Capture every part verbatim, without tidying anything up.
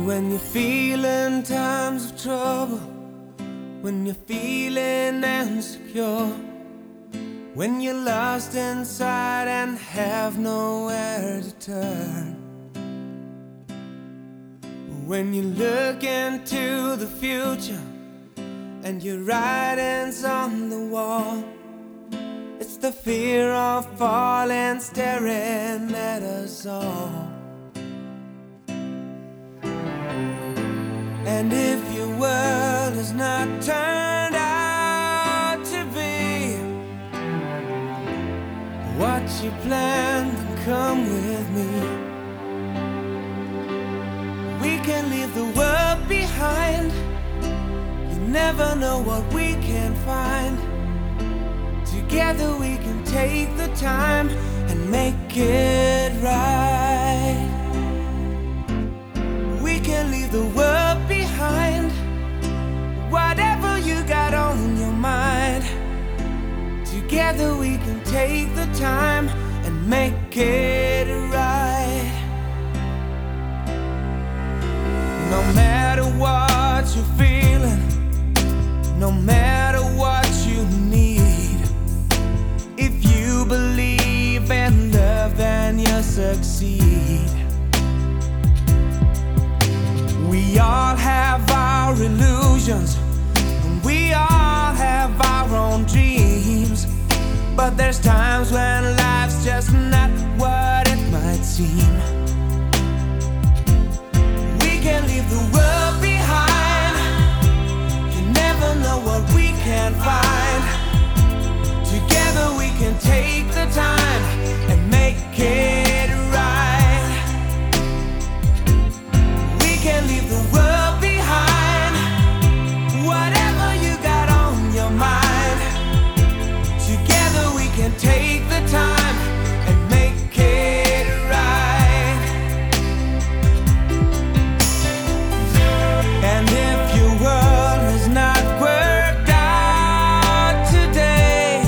When you're feeling times of trouble, when you're feeling insecure, when you're lost inside and have nowhere to turn, when you look into the future and your writing's on the wall, it's the fear of falling staring at us all. And if your world has not turned out to be what you planned, then come with me. We can leave the world behind. You never know what we can find. Together we can take the time and make it right. We can leave the world behind. Whatever you got on your mind, together we can take the time and make it right. No matter what you're feeling, no matter what you need, if you believe in love, then you'll succeed. We all have our illusions, and we all have our own dreams, but there's times when life's just not what it might seem. We can leave the world behind. You never know what we can find. Together we can take the time and make it right. We can leave the world behind. Whatever you got on your mind, together we can take the time and make it right. And if your world has not worked out today,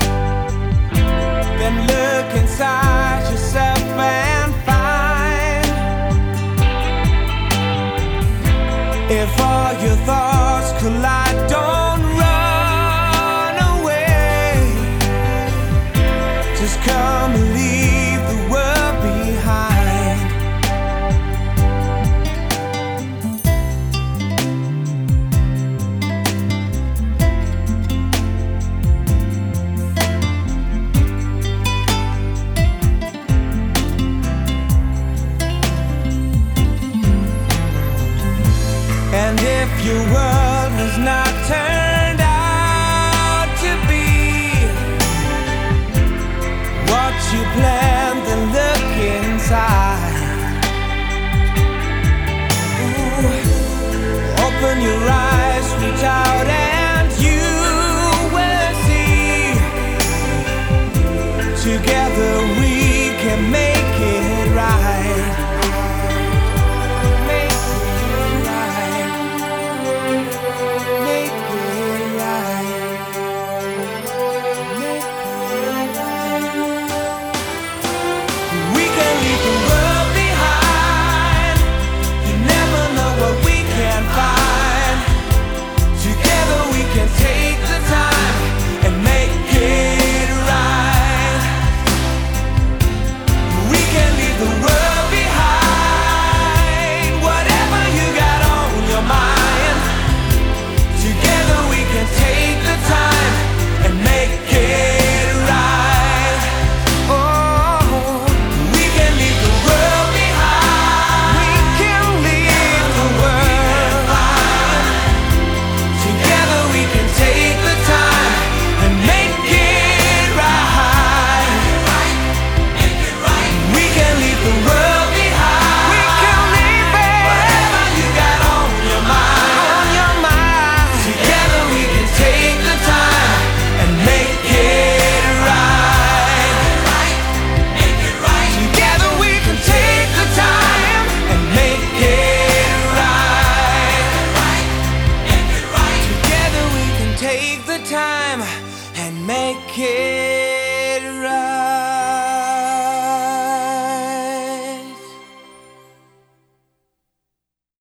then look inside yourself and find if all your thoughts collide, don't run away. Just come and leave the world behind. And if your world has not turned out to be what you planned,